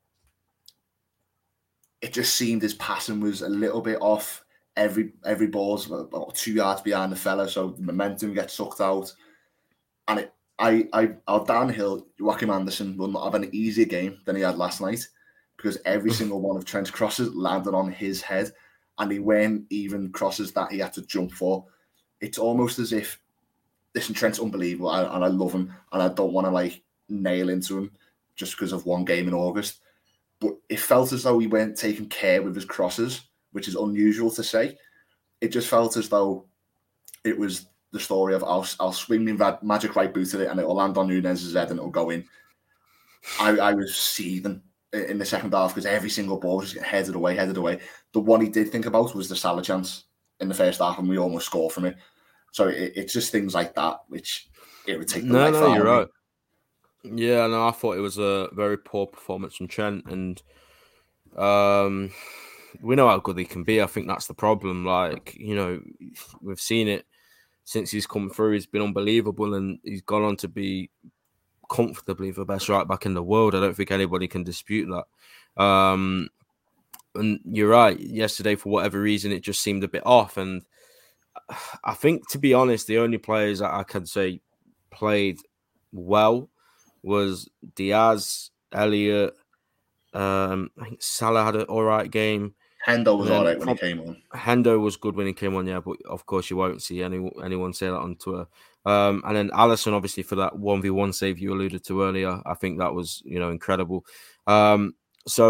B: it just seemed his passing was a little bit off. Every every ball's about two yards behind the fella, so the momentum gets sucked out. And it, I, I, our downhill, Joachim Andersen will not have an easier game than he had last night, because every single one of Trent's crosses landed on his head, and he weren't even crosses that he had to jump for. It's almost as if, listen, Trent's unbelievable, and I love him, and I don't want to like nail into him just because of one game in August. But it felt as though he weren't taking care with his crosses, which is unusual to say. It just felt as though it was the story of I'll, I'll swing my magic right boot at it and it'll land on Nunez's head and it'll go in. I, I was seething in the second half because every single ball was just headed away, headed away. The one he did think about was the Salah chance in the first half, and we almost scored from it. So it, it's just things like that which irritate the
A: no,
B: life
A: no,
B: out
A: you're
B: of
A: right. Me. Yeah, no, I thought it was a very poor performance from Trent, and um, we know how good he can be. I think that's the problem. Like, you know, we've seen it since he's come through. He's been unbelievable, and he's gone on to be comfortably the best right back in the world. I don't think anybody can dispute that. Um, and you're right. Yesterday, for whatever reason, it just seemed a bit off. And I think, to be honest, the only players that I can say played well was Diaz, Elliott. Um, I think Salah had an all right game.
B: Hendo was all right when he came on.
A: Hendo was good when he came on, yeah, but of course you won't see any, anyone say that on Twitter. Um, and then Alisson, obviously, for that one v one save you alluded to earlier, I think that was, you know, incredible. Um, so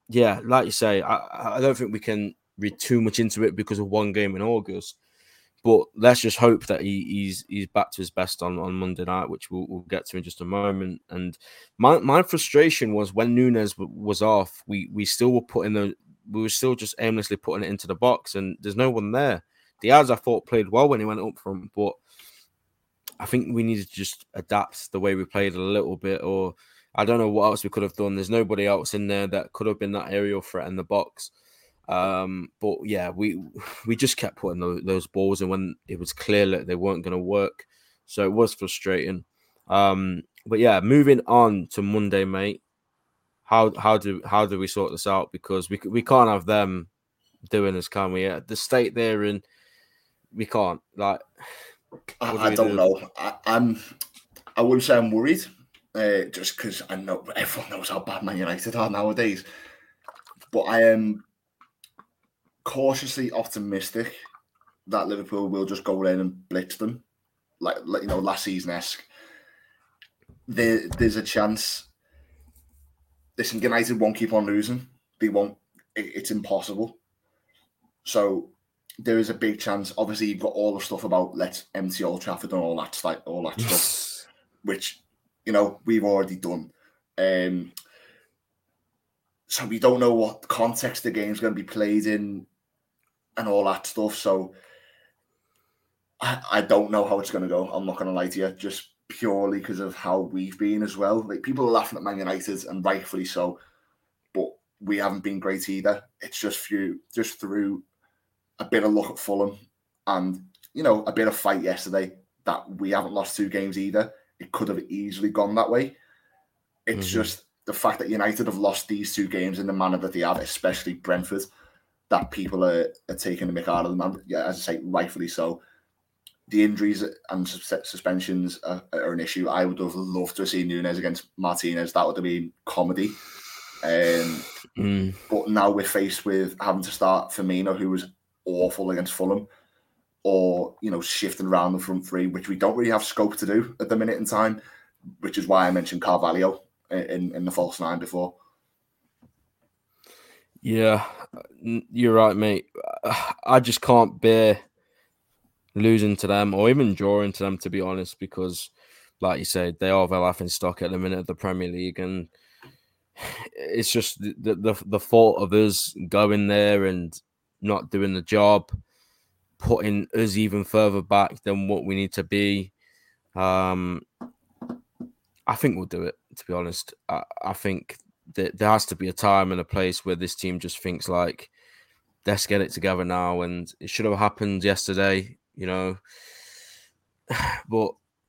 A: yeah, like you say, I, I don't think we can read too much into it because of one game in August. But let's just hope that he, he's he's back to his best on, on Monday night, which we'll, we'll get to in just a moment. And my my frustration was when Nunes w- was off, we we still were putting the we were still just aimlessly putting it into the box, and there's no one there. Diaz, I thought, played well when he went up front, but I think we needed to just adapt the way we played a little bit, or I don't know what else we could have done. There's nobody else in there that could have been that aerial threat in the box. Um, but yeah, we we just kept putting those, those balls in when it was clear that they weren't going to work. So it was frustrating. Um, but yeah, moving on to Monday, mate. How how do how do we sort this out? Because we we can't have them doing this, can we? At the state they're in, we can't. Like,
B: I,
A: what do
B: I
A: we
B: don't
A: do?
B: know. I, I'm. I wouldn't say I'm worried, uh, just because I know everyone knows how bad Man United are nowadays. But I am cautiously optimistic that Liverpool will just go in and blitz them, like, like you know, last season esque. There, there's a chance. Listen, United won't keep on losing. They won't. It, it's impossible. So there is a big chance. Obviously, you've got all the stuff about let's empty Old Trafford and all that, like all that stuff, which you know we've already done. Um, so we don't know what context the game's going to be played in, and all that stuff. So I, I don't know how it's going to go. I'm not going to lie to you, just purely because of how we've been as well. Like, people are laughing at Man United, and rightfully so, but we haven't been great either. It's just through just through a bit of luck at Fulham and, you know, a bit of fight yesterday that we haven't lost two games either. It could have easily gone that way. It's mm-hmm. just the fact that United have lost these two games in the manner that they have, especially Brentford, that people are, are taking the mick out of them. And, yeah, as I say, rightfully so. The injuries and suspensions are, are an issue. I would have loved to have seen Nunes against Martinez. That would have been comedy. Um, mm. But now we're faced with having to start Firmino, who was awful against Fulham, or, you know, shifting around the front three, which we don't really have scope to do at the minute in time, which is why I mentioned Carvalho in, in the false nine before.
A: Yeah, you're right, mate. I just can't bear losing to them or even drawing to them, to be honest, because, like you said, they are well in stock at the minute of the Premier League, and it's just the, the the fault of us going there and not doing the job, putting us even further back than what we need to be. Um, I think we'll do it, to be honest. I, I think that there has to be a time and a place where this team just thinks like, let's get it together now, and it should have happened yesterday, you know. But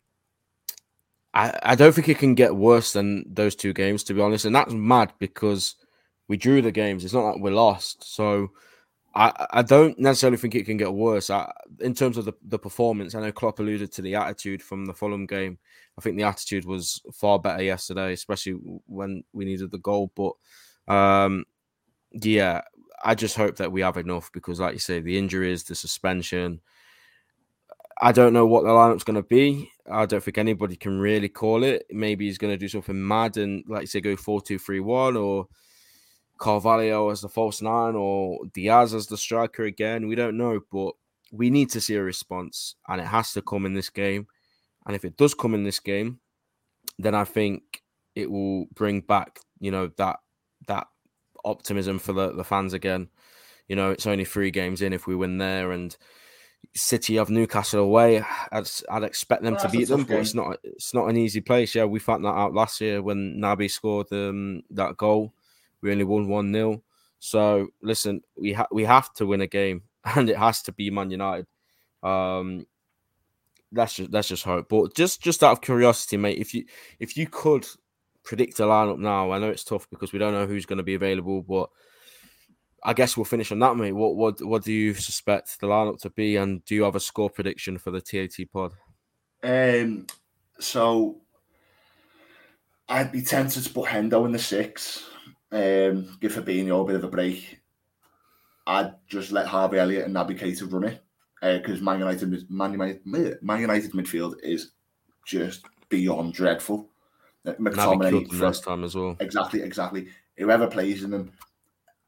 A: I, I don't think it can get worse than those two games, to be honest. And that's mad because we drew the games. It's not like we lost. So I, I don't necessarily think it can get worse. I, in terms of the, the performance, I know Klopp alluded to the attitude from the Fulham game. I think the attitude was far better yesterday, especially when we needed the goal. But um, yeah, I just hope that we have enough because, like you say, the injuries, the suspension, I don't know what the lineup's going to be. I don't think anybody can really call it. Maybe he's going to do something mad and, like you say, go four two three one, or Carvalho as the false nine, or Diaz as the striker again. We don't know, but we need to see a response, and it has to come in this game. And if it does come in this game, then I think it will bring back, you know, that that optimism for the, the fans again. You know, it's only three games in if we win there, and City have Newcastle away. I'd, I'd expect them well, to beat them, game. But it's not it's not an easy place. Yeah, we found that out last year when Naby scored um, that goal. We only won one nil. So listen, we ha- we have to win a game, and it has to be Man United. Um, let's just let's just hope. But just just out of curiosity, mate, if you if you could predict a lineup now, I know it's tough because we don't know who's going to be available, but I guess we'll finish on that, mate. What what what do you suspect the lineup to be, and do you have a score prediction for the T A T pod?
B: Um, so I'd be tempted to put Hendo in the six. Um, give Fabinho a bit of a break. I'd just let Harvey Elliott and Naby Keita run it because uh, Man United, Man United, Man United midfield is just beyond dreadful.
A: Naby killed them last time as well.
B: Exactly, exactly. Whoever plays in them,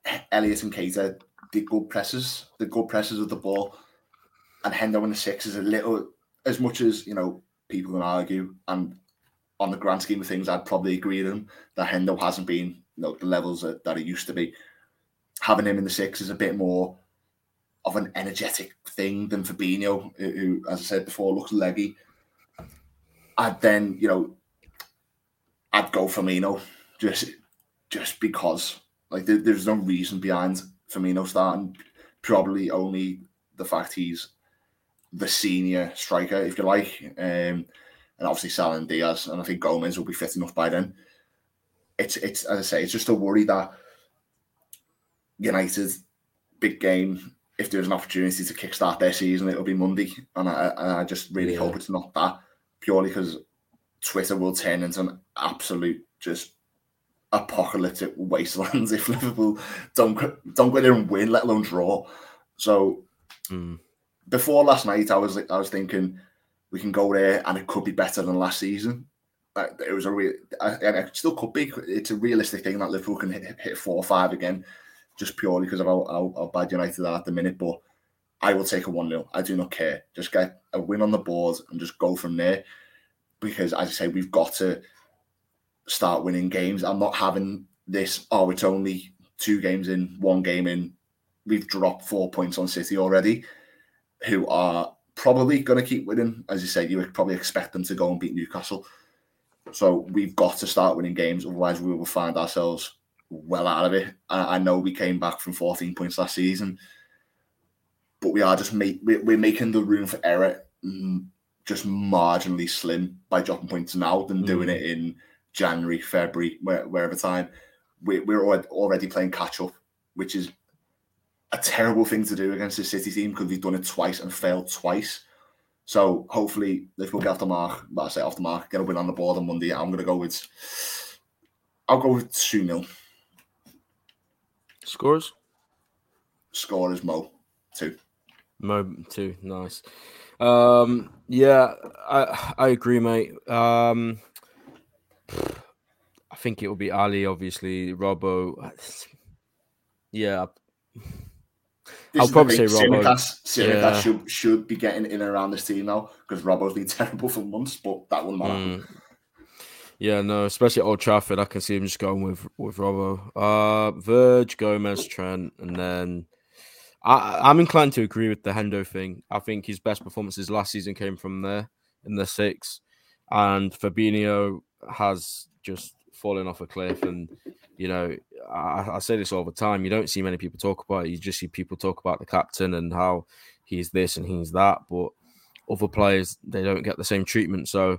B: Elliott and Keita did good presses, the good presses of the ball, and Hendo in the six is a little, as much as, you know, people can argue, and on the grand scheme of things, I'd probably agree with him that Hendo hasn't been, you know, the levels that, that it used to be. Having him in the six is a bit more of an energetic thing than Fabinho, who, as I said before, looks leggy. I'd then, you know, I'd go Firmino just just because. Like, there, there's no reason behind Firmino starting. Probably only the fact he's the senior striker, if you like. Um, and obviously Salah and Diaz, and I think Gomez will be fit enough by then. It's, it's as I say, it's just a worry that United, big game, if there's an opportunity to kickstart their season, it'll be Monday. And I, and I just really yeah. hope it's not that, purely because Twitter will turn into an absolute just apocalyptic wasteland if Liverpool don't don't go there and win, let alone draw. So mm. before last night, I was I was thinking we can go there and it could be better than last season. It was a real, and it still could be. It's a realistic thing that Liverpool can hit, hit four or five again, just purely because of how, how, how bad United are at the minute. But I will take a one nil. I do not care. Just get a win on the board and just go from there. Because, as I say, we've got to start winning games. I'm not having this, oh, it's only two games in, one game in. We've dropped four points on City already, who are probably going to keep winning. As you say, you would probably expect them to go and beat Newcastle. So we've got to start winning games. Otherwise, we will find ourselves well out of it. I, I know we came back from fourteen points last season, but we are just make, we're making the room for error just marginally slim by dropping points now than mm. doing it in January, February, where, wherever time. We, we're already playing catch up, which is a terrible thing to do against the City team because we've done it twice and failed twice. So hopefully Liverpool get off the mark. But I say off the mark, get a win on the board on Monday. I'm going to go with, I'll go with two nil.
A: Scores?
B: Score is Mo, two.
A: Mo, two, nice. Um, yeah, I I agree, mate. Um, I think it will be Ali, obviously. Robbo. Yeah.
B: This
A: I'll probably say Robbo.
B: Tsimikas, Tsimikas yeah. should, should be getting in and around this team now because Robbo's been terrible for months, but that wouldn't matter. Mm.
A: Yeah, no, especially at Old Trafford, I can see him just going with, with Robbo. Uh, Verge, Gomez, Trent, and then I, I'm inclined to agree with the Hendo thing. I think his best performances last season came from there in the six, and Fabinho has just fallen off a cliff. And you know, I, I say this all the time. You don't see many people talk about it. You just see people talk about the captain and how he's this and he's that. But other players, they don't get the same treatment. So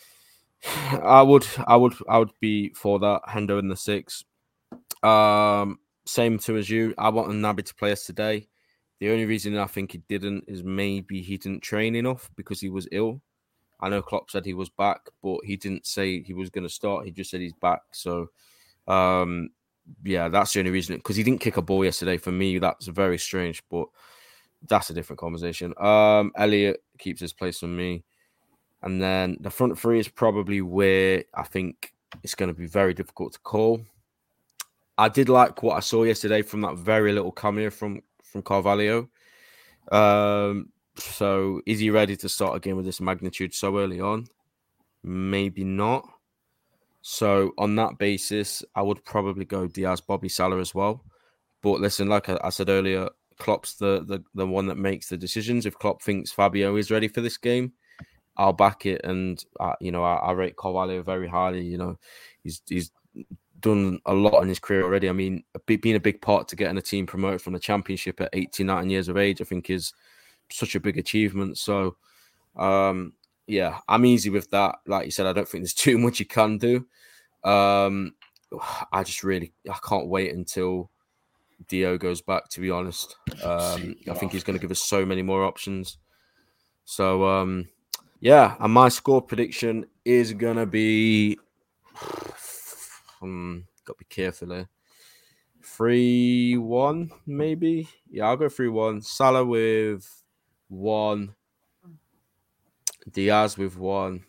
A: I would, I would, I would be for that. Hendo in the six. Um, same too as you. I want Naby to play us today. The only reason I think he didn't is maybe he didn't train enough because he was ill. I know Klopp said he was back, but he didn't say he was going to start. He just said he's back. So, um, yeah, that's the only reason. Because he didn't kick a ball yesterday. For me, that's very strange, but that's a different conversation. Um, Elliott keeps his place on me. And then the front three is probably where I think it's going to be very difficult to call. I did like what I saw yesterday from that very little cameo from, from Carvalho. Um, so is he ready to start a game with this magnitude so early on? Maybe not. So on that basis, I would probably go Diaz, Bobby, Salah as well. But listen, like I, I said earlier, Klopp's the, the, the one that makes the decisions. If Klopp thinks Fabio is ready for this game, I'll back it. And, uh, you know, I, I rate Carvalho very highly. You know, he's he's done a lot in his career already. I mean, being a big part to getting a team promoted from the Championship at eighteen, nineteen years of age, I think is such a big achievement. So, um, yeah, I'm easy with that. Like you said, I don't think there's too much you can do. Um, I just really, I can't wait until Dio goes back, to be honest. Um, I think he's going to give us so many more options. So, um, yeah, and my score prediction is going to be, um, got to be careful here. three one, maybe? Yeah, I'll go three one. Salah with one. Diaz with one.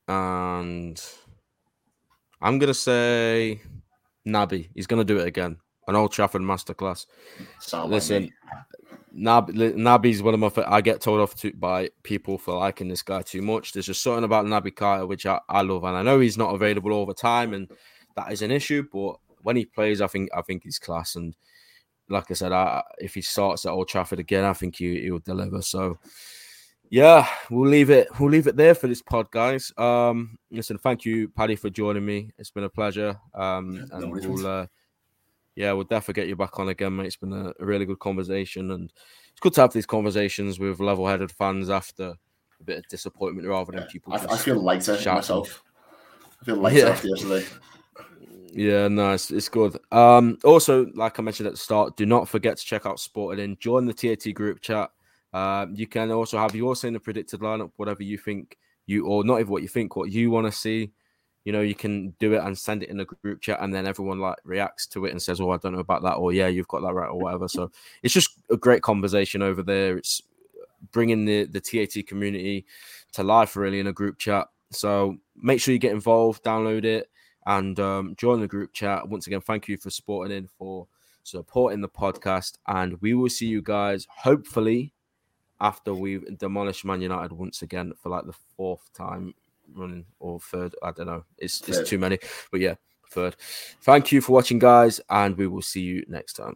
A: And I'm going to say Naby. He's going to do it again. an Old Trafford masterclass.
B: Sound
A: Listen,
B: like
A: Nab, Naby's one of my. I get told off to, by people for liking this guy too much. There's just something about Naby Keita which I, I love, and I know he's not available all the time, and that is an issue. But when he plays, I think I think he's class. And like I said, I, if he starts at Old Trafford again, I think he he will deliver. So yeah, we'll leave it. We'll leave it there for this pod, guys. Um, listen, thank you, Paddy, for joining me. It's been a pleasure. Um,
B: no
A: and
B: reasons.
A: we'll. Uh, Yeah, we'll definitely get you back on again, mate. It's been a, a really good conversation, and it's good to have these conversations with level-headed fans after a bit of disappointment rather than
B: Yeah.
A: people
B: I,
A: just
B: I feel lighter
A: shouting.
B: myself. I feel lighter
A: Yeah.
B: after yesterday.
A: Yeah, no, it's, it's good. Um, also, like I mentioned at the start, do not forget to check out Sported In. Join the T A T group chat. Um, you can also have your say in the predicted lineup, whatever you think you, or not even what you think, what you want to see. You know, you can do it and send it in a group chat, and then everyone like reacts to it and says, "Oh, I don't know about that," or "Yeah, you've got that right," or whatever. So it's just a great conversation over there. It's bringing the the T A T community to life, really, in a group chat. So make sure you get involved, download it, and um, join the group chat. Once again, thank you for supporting in for supporting the podcast, and we will see you guys hopefully after we've demolished Man United once again for like the fourth time running, or third, I don't know, it's it's too many, but yeah, third. Thank you for watching, guys, and we will see you next time.